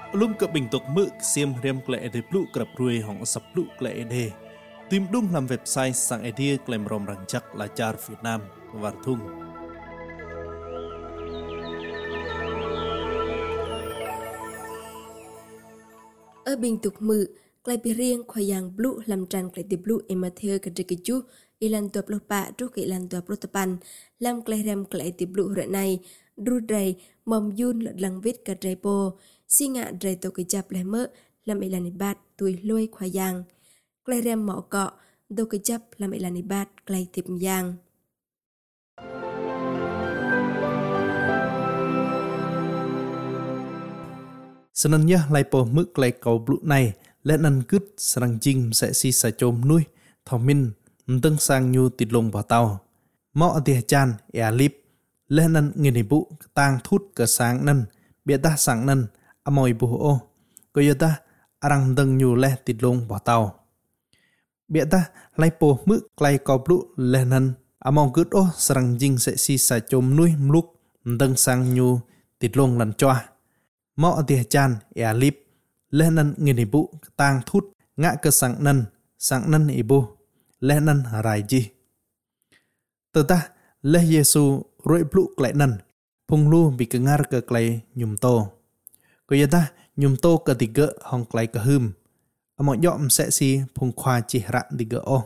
Lum ke bình tục mực xiêm rem klệ de plu krap ruồi hong sập plu klệ de. Tìm đúng làm website sang idea klem rom rang chắc là char Việt Nam và thung. Ở bình tục mự, klai bị riêng khoai yang blue làm tràn klai de blue emathia ke dekeju ilan tua plopa tru ke ilan tua protapan làm klai rem klai de blue hore này dru drai mom yun lật lang vít ke drai po si ngạ drai to ke jap le mơ làm ilan ibat tui lôi khoai yang klai rem mỏ cọ do ke jap làm ilan ibat klai tip yang. Senanya lai po mực lai cầu blue này lên ăn cứt sang jing sẽ si sa chôm nuôi thò min tưng sang nhu tịt lông vào tàu mọ tia chan lip lên ăn nghe bụ tang thút cờ sáng nân bịa ta sáng nân amoy bu ô coi ta arang tưng nhu le tịt lông vào tàu bịa ta lai po mực lai cầu blue lên ăn among cứt ô sang jing sẽ si sa chôm nuôi mluk tưng sang nhu tịt lông lần choa mọ tia chan lip lên ăn nghe bụ tang thút ngã cờ sáng nân ibu lên ăn rai ji tờ ta leh Yesu roi plu klai nan phung lu bị kengar ke klai nhum to ko yata nhum to ke tiga hong klai ke hum amo yom sẽ si phung khoa chi ra tiga o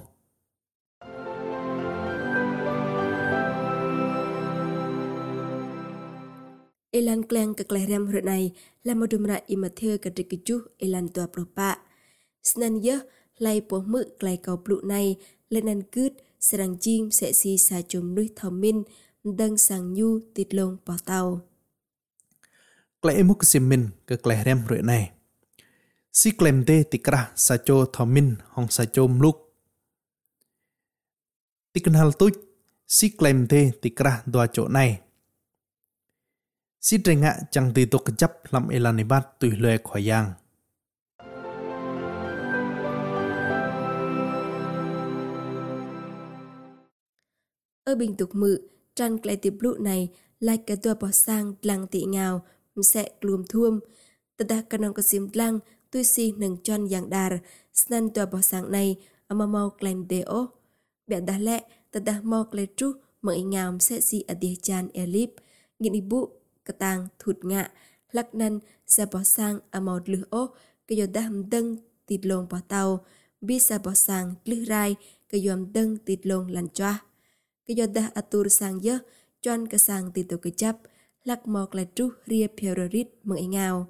Elan kleng ke klai rem hore này là một đùm ra imathia ke dekeju elan tua propa snan ye lai po mự klai cầu blue này lên ăn cứt serang jing sẽ si sa chôm nuôi thò min đăng sang nhu tịt lông bỏ tàu. klai muk simin ke klai rem hore này si klem te tikra sa cho thò min hong sa chôm luk tiknal tuj si klem te tikra doa chỗ này si trengạ chẳng từ tục chấp làm elanibat tùy lệ khỏi yang. Ở bình tục mự, tràn klai tiệp blue này lại cả tua bỏ sang lăng tị ngào sẽ gluom thuom. Tata kanong kasim lang tui si nâng chon yang dar snan tua bỏ sang này ama mau klaim deo. Bẻ đá lẹ tata mau klai tru mời ngào sẽ si adia chan elip ngin ibu ketang thụt ngạ lắc năn sa bỏ sang amau lư ô cái yo đam đâng tịt lông bỏ tàu bi sa bỏ sang lư rai cái yom đâng tịt lông lăn choa cái yo đa atur sang yơ chon cái sang tịt tổ cái chắp lắc mọc lại tru ria pierorit mời ngào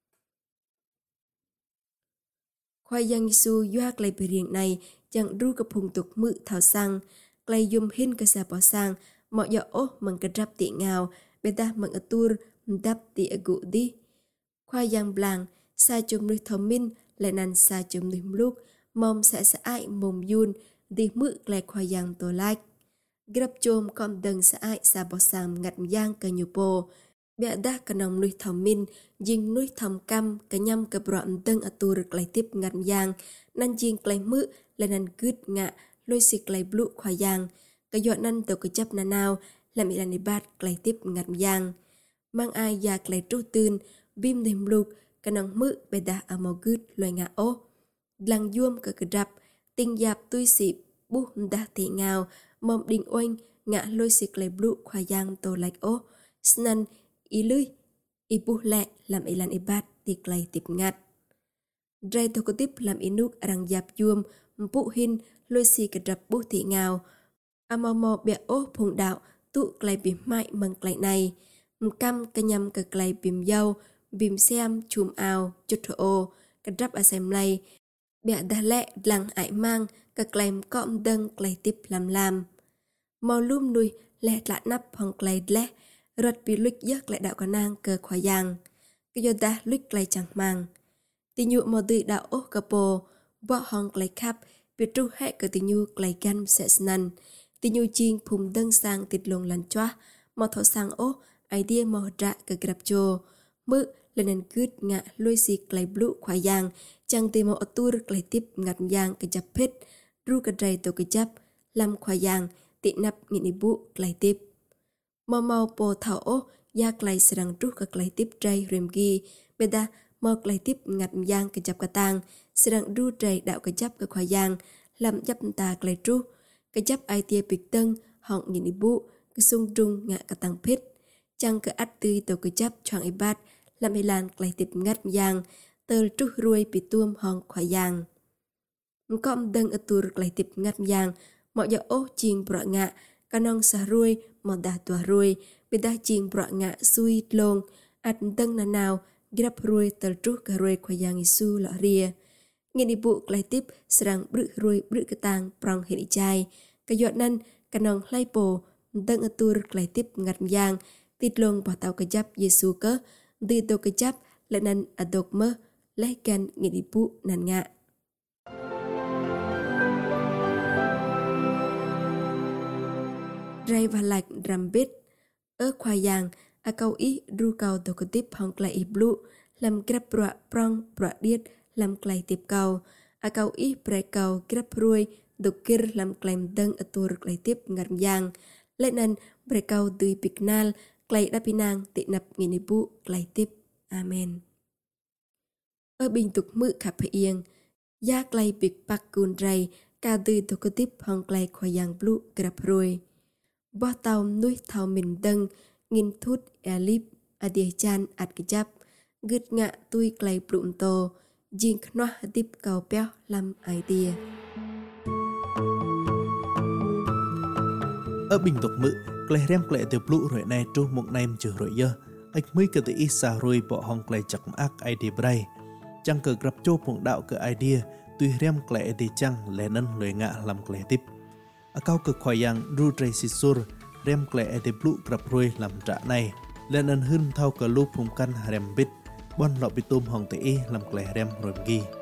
khoai yang Giêsu doa klai beriang này chẳng ru cái phùng tục mự thảo sang klai yum hin cái sa bỏ sang mọi yo ô mừng cái rap tị ngào beta mừng atur đáp tị agu đi khoai yang blang sa chum nuôi thom min lại nan sa chum nuôi mluk mom sẽ ai mồm yun đi mự lại khoai yang tổ like grab chôm com đừng sẽ ai sa bỏ sang ngặt yang cả nhiều po bẹ đa cả nòng nuôi thom min dinh nuôi thom cam cả nhâm cả bọm đừng atur lại tiếp ngặt yang nan dinh lại mự lại nan cứt ngạ lôi xịt lại blue khoai yang cả dọn nan tổ cái chấp na nào làm ilan ibat lại tiếp ngặt yang mang ai ya klai tru tưn bim dem luk kanang mự beda amogut loài ngạ ô lang yuam ka kedap tinh yap tui si bu da ti ngao mom ding oanh ngạ lôi si klai blue khoa yang to like ô snan ilui ibu lẹ làm ilan ibat ti klai tip ngat drai to ko tip làm inuk arang yap yuam mpu hin lôi si kedap bu ti ngao amamo bẹ ô phùng đạo tụ klai bim mai măng klai này cam cái nhâm cái klai bìm dâu bìm xem chùm ao chốt ô cái rắp ở xem lay bẹ đa lẹ lăng ải mang cái klai cọm đâng klai tiếp làm màu lum nuôi lẹ lạ nắp hong klai lẹ rật bị lích giấc lại đạo con nang cơ khoa yang cái do ta lích klai chẳng mang tì nhu màu tự đạo ô capo bỏ hong klai khắp bị tru hệ cái tì nhu klai gan sẽ snan tì nhu chiên phùng đâng sang tịt lồng lăn choa màu thọ sang ô idea màu rạ cái grab cho mự lên nền cứt ngạ lôi xì klai blue khoai yang chẳng tìm màu atur klai tiếp ngặt yang cái chắp hết ru cái dây tổ cái chắp làm khoai yang tị nắp nghìn ibu klai tiếp màu po thảo ô ya klai serang ru cái klai tiếp dây remgi beda mọc lại tiếp ngặt giang cái chấp cái tang sedang ru trai đạo cái chấp cái khoai giang làm chấp ta cái tru cái chấp ai tia bịch tân họng nhìn ibu cái sung trung ngạ cái tang phết chẳng cái ắt tươi tổ cái chấp choang ibat làm hay lan cái tiếp ngặt giang tờ trú ruồi bị tuôm hòn khoai giang com đăng ở tur cái tiếp ngặt giang mọi giờ ô chiên bọa ngạ kanong sa ruồi một đà tua ruồi bị đa chiên bọa ngạ suy lông ắt đăng nào grab ruồi tờ trú cái ruồi khoai giang isu lọ ria nghe đi bộ lại tiếp serang bự ruồi bự cái tang prong hiện chai cái giọt nan kanong lai po đăng ở tur lại tiếp ngặt giang tít lông bỏ tàu cái chấp Giêsu cơ đi tàu cái chấp lại nan adok mơ lấy gan nghe đi bộ nan ngạ ray và lạch ram bít ở khoai giang a câu ý ru cầu tàu cái tiếp hong lại iblu làm grab bọa prong bọa điết làm lại tiếp cầu a câu ý pre cầu grab ruồi đục kir làm claim đăng ở tur lại tiếp ngặt giang lại nan pre cầu tùy piknal lại đáp pinang tị nập nghe đi bộ lại tiếp amen ở bình tục mự khắp hiền gia clay big pak kun ray ca từ tổ cơ tiếp hong clay khoai giang blue grab ruồi bỏ tàu nuôi thao mình đăng nghìn thút elip adia chan at cái chấp gứt ngạ tui clay blum to jing knoa tiếp cầu béo làm idea ở bình tục mự clay rem clay từ blue rồi này tru một nem chữ rồi giờ ách mới cái tự isa rồi bỏ hong clay chặt ác idea bray chẳng cờ gặp cho phong đạo cái idea tuy rem clay thì chẳng lẽ nên lời ngạ làm clay tiếp ở cao cực khoai giang ru tray sisur rem clay thì blue gặp rồi làm trả này lên nên hơn thao cả lúc phùng căn rem bít bon lọ bị tôm hong tự làm clay rem rồi ghi